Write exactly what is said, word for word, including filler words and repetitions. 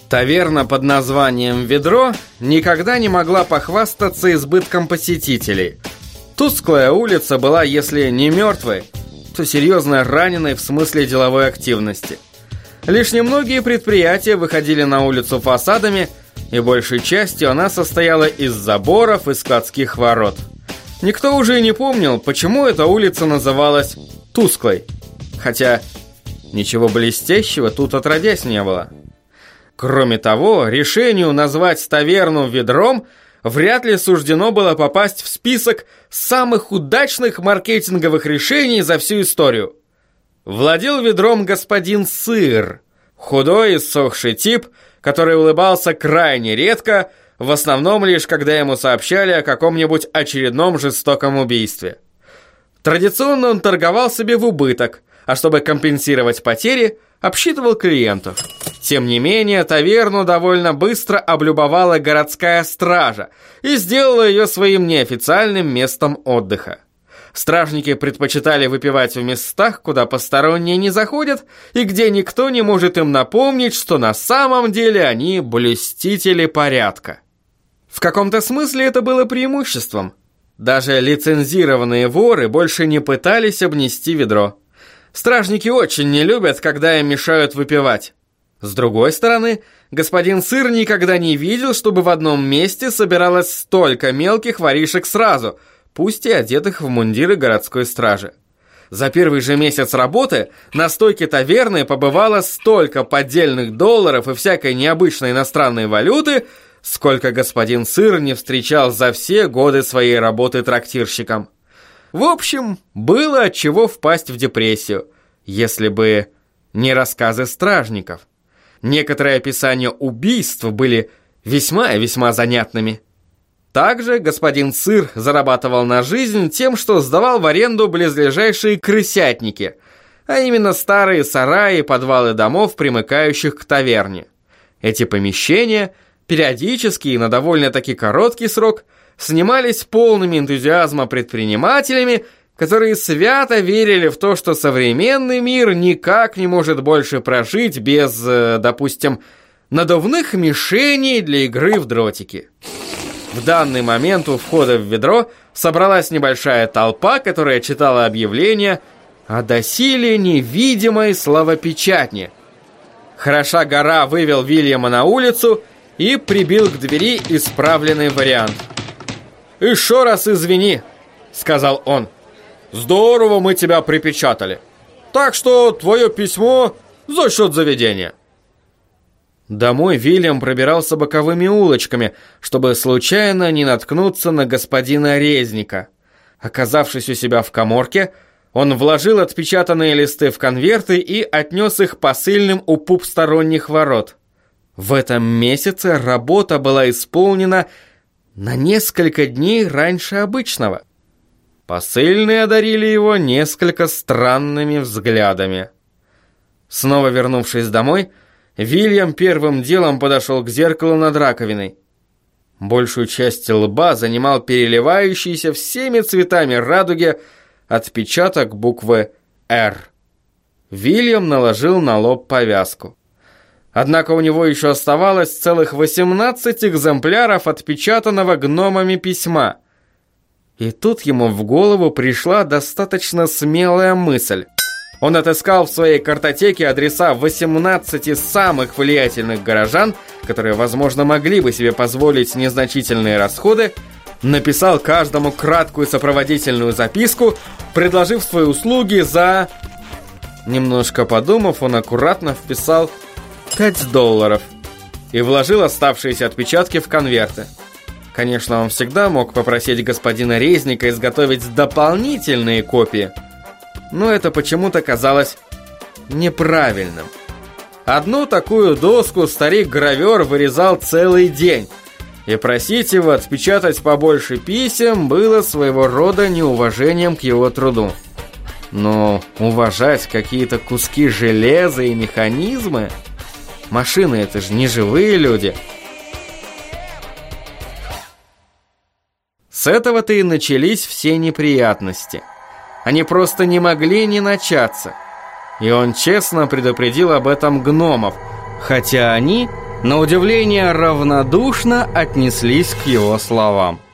Таверна под названием «Ведро» никогда не могла похвастаться избытком посетителей. Тусклая улица была, если не мертвой, то серьезно раненой в смысле деловой активности. Лишь немногие предприятия выходили на улицу фасадами, и большей частью она состояла из заборов и складских ворот. Никто уже и не помнил, почему эта улица называлась «Тусклой», хотя ничего блестящего тут отродясь не было. Кроме того, решению назвать таверну «Ведром» вряд ли суждено было попасть в список самых удачных маркетинговых решений за всю историю. Владел «Ведром» господин Сыр, худой и ссохший тип, который улыбался крайне редко, в основном лишь когда ему сообщали о каком-нибудь очередном жестоком убийстве. Традиционно он торговал себе в убыток, а чтобы компенсировать потери, обсчитывал клиентов. Тем не менее, таверну довольно быстро облюбовала городская стража и сделала ее своим неофициальным местом отдыха. Стражники предпочитали выпивать в местах, куда посторонние не заходят, и где никто не может им напомнить, что на самом деле они блюстители порядка. В каком-то смысле это было преимуществом. Даже лицензированные воры больше не пытались обнести ведро. Стражники очень не любят, когда им мешают выпивать. С другой стороны, господин Сыр никогда не видел, чтобы в одном месте собиралось столько мелких воришек сразу, пусть и одетых в мундиры городской стражи. За первый же месяц работы на стойке таверны побывало столько поддельных долларов и всякой необычной иностранной валюты, сколько господин Сыр не встречал за все годы своей работы трактирщиком. В общем, было от чего впасть в депрессию, если бы не рассказы стражников. Некоторые описания убийств были весьма и весьма занятными. Также господин Сыр зарабатывал на жизнь тем, что сдавал в аренду близлежащие крысятники, а именно старые сараи и подвалы домов, примыкающих к таверне. Эти помещения периодически и на довольно-таки короткий срок снимались полными энтузиазма предпринимателями, которые свято верили в то, что современный мир никак не может больше прожить без, допустим, надувных мишеней для игры в дротики. В данный момент у входа в ведро собралась небольшая толпа, которая читала объявление о доселе невидимой словопечатне. Хороша гора вывел Вильяма на улицу и прибил к двери исправленный вариант. «Еще раз извини», — сказал он. «Здорово мы тебя припечатали. Так что твое письмо за счет заведения». Домой Вильям пробирался боковыми улочками, чтобы случайно не наткнуться на господина Резника. Оказавшись у себя в каморке, он вложил отпечатанные листы в конверты и отнес их посыльным у пубсторонних ворот. В этом месяце работа была исполнена на несколько дней раньше обычного. Посыльные одарили его несколько странными взглядами. Снова вернувшись домой, Вильям первым делом подошел к зеркалу над раковиной. Большую часть лба занимал переливающийся всеми цветами радуги отпечаток буквы «Р». Вильям наложил на лоб повязку. Однако у него еще оставалось целых восемнадцать экземпляров отпечатанного гномами письма. И тут ему в голову пришла достаточно смелая мысль. Он отыскал в своей картотеке адреса восемнадцати самых влиятельных горожан, которые, возможно, могли бы себе позволить незначительные расходы, написал каждому краткую сопроводительную записку, предложив свои услуги за... Немножко подумав, он аккуратно вписал пять долларов и вложил оставшиеся отпечатки в конверты. Конечно, он всегда мог попросить господина Резника изготовить дополнительные копии, но это почему-то казалось неправильным. Одну такую доску старик-гравер вырезал целый день, и просить его отпечатать побольше писем было своего рода неуважением к его труду. Но уважать какие-то куски железа и механизмы... Машины — это же не живые люди. С этого-то и начались все неприятности. Они просто не могли не начаться. И он честно предупредил об этом гномов, хотя они на удивление равнодушно отнеслись к его словам.